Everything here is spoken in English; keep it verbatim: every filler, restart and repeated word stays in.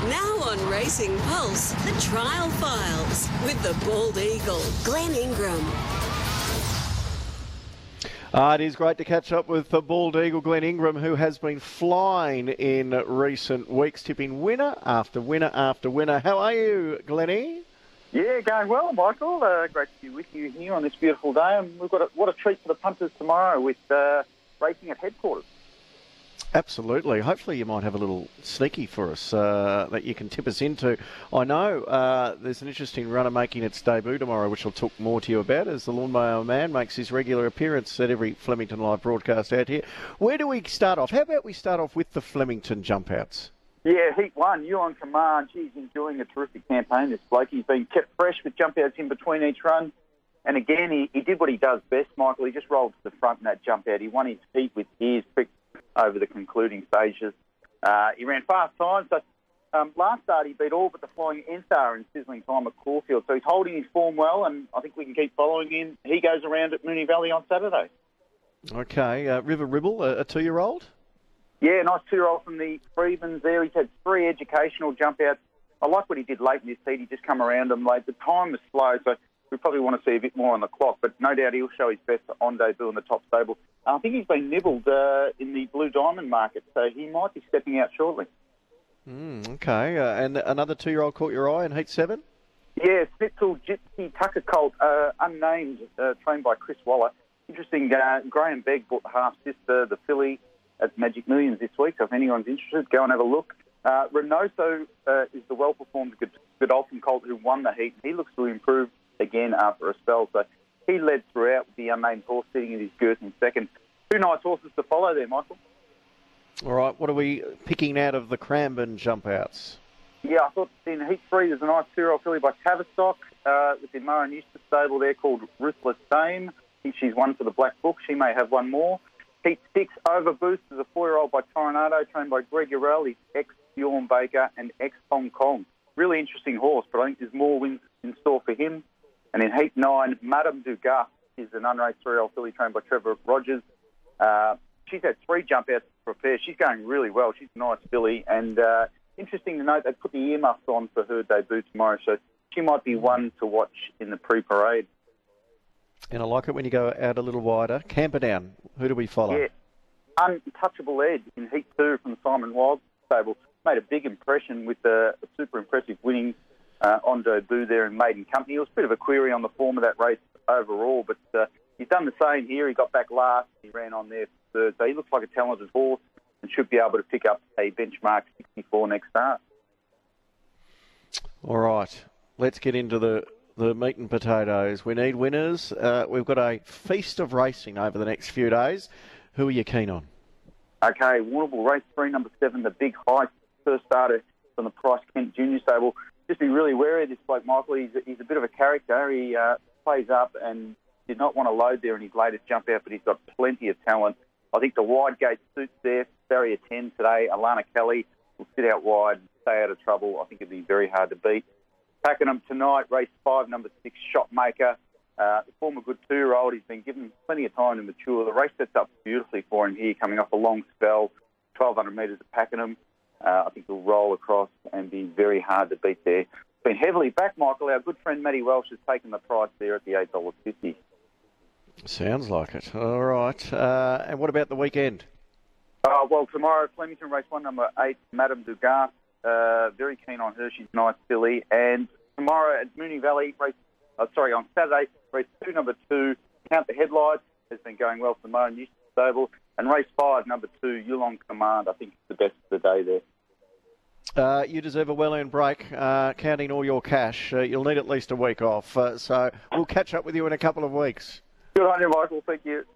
Now on Racing Pulse, the Trial Files with the Bald Eagle, Glenn Ingram. Uh, it is great to catch up with the Bald Eagle, Glenn Ingram, who has been flying in recent weeks, tipping winner after winner after winner. How are you, Glennie? Yeah, going well, Michael. Uh, great to be with you here on this beautiful day. And we've got a, what a treat for the punters tomorrow with uh, racing at headquarters. Absolutely. Hopefully you might have a little sneaky for us uh, that you can tip us into. I know uh, there's an interesting runner making its debut tomorrow, which I'll talk more to you about, as the Lawnmower Man makes his regular appearance at every Flemington Live broadcast out here. Where do we start off? How about we start off with the Flemington jump outs? Yeah, Heat one, you on command. He's enjoying a terrific campaign, this bloke. He's been kept fresh with jump outs in between each run. And again, he, he did what he does best, Michael. He just rolled to the front in that jump out. He won his feet with ears pricked over the concluding stages. Uh, he ran fast times. So, um, last start, he beat all but the Flying N-Star in sizzling time at Caulfield. So he's holding his form well, and I think we can keep following him. He goes around at Moonee Valley on Saturday. Okay, uh, River Ribble, a, a two-year-old? Yeah, nice two-year-old from the Freedmans there. He's had three educational jump outs. I like what he did late in this heat. He just come around them late. The time was slow, so we probably want to see a bit more on the clock, but no doubt he'll show his best on debut in the top stable. I think he's been nibbled uh, in the Blue Diamond market, so he might be stepping out shortly. Mm, okay, uh, and another two-year-old caught your eye in Heat seven? Yeah, Snitzel Gypsy Tucker Colt, uh, unnamed, uh, trained by Chris Waller. Interesting, uh, Graham Begg bought the half-sister, the filly, at Magic Millions this week, so if anyone's interested, go and have a look. Uh, Renoso uh, is the well-performed Godolphin Colt who won the heat. He looks to improve again after a spell, so he led throughout with the unnamed horse sitting in his girth in second. Two nice horses to follow there, Michael. All right, what are we picking out of the Cranbourne jump outs? Yeah, I thought in Heat three there's a nice two-year-old filly by Tavistock uh, with the Murray Eustace stable there called Ruthless Dame. I think she's one for the Black Book. She may have one more. Heat six, Overboost, is a four-year-old by Toronado, trained by Greg Urell. He's ex-Bjorn Baker and ex-Hong Kong. Really interesting horse, but I think there's more wins in store for him. And in Heat nine, Madame Dugas is an unraced three-year-old filly trained by Trevor Rogers. Uh, she's had three jump outs to prepare. She's going really well. She's a nice filly. And uh, interesting to note, they put the earmuffs on for her debut tomorrow, so she might be one to watch in the pre-parade. And I like it when you go out a little wider. Camperdown, who do we follow? Yeah, Untouchable Ed in Heat two from Simon Wild stable. Made a big impression with a, a super impressive winning uh, on debut there in Maiden Company. It was a bit of a query on the form of that race overall, but uh, he's done the same here. He got back last. He ran on there for third. So he looks like a talented horse and should be able to pick up a benchmark sixty-four next start. All right, let's get into the, the meat and potatoes. We need winners. Uh, we've got a feast of racing over the next few days. Who are you keen on? Okay, Warrnambool race three, number seven, the Big High, first starter from the Price Kent Junior stable. Just be really wary of this bloke, Michael. He's a, he's a bit of a character. He uh, plays up and did not want to load there in his latest jump out, but he's got plenty of talent. I think the wide gate suits there. Barrier ten today. Alana Kelly will sit out wide and stay out of trouble. I think it'd be very hard to beat. Pakenham tonight, race five, number six, Shopmaker. Uh, the former good two-year-old, he's been given plenty of time to mature. The race sets up beautifully for him here, coming off a long spell, twelve hundred metres at Pakenham. Uh, I think he'll roll across and be very hard to beat there. Been heavily back, Michael. Our good friend Matty Welsh has taken the price there at the eight dollars fifty. Sounds like it. All right. Uh, and what about the weekend? Uh, well, tomorrow, Flemington race one, number eight, Madame Dugas. Uh, very keen on her. She's nice filly. And tomorrow at Moonee Valley, race, uh, sorry, on Saturday, race two, number two, Count the Headlights, has been going well for the Murray Eustace stable. And race five, number two, Yulong Command. I think it's the best of the day there. Uh, you deserve a well-earned break. Uh, counting all your cash, uh, you'll need at least a week off. Uh, so we'll catch up with you in a couple of weeks. Good on you, Michael. Thank you.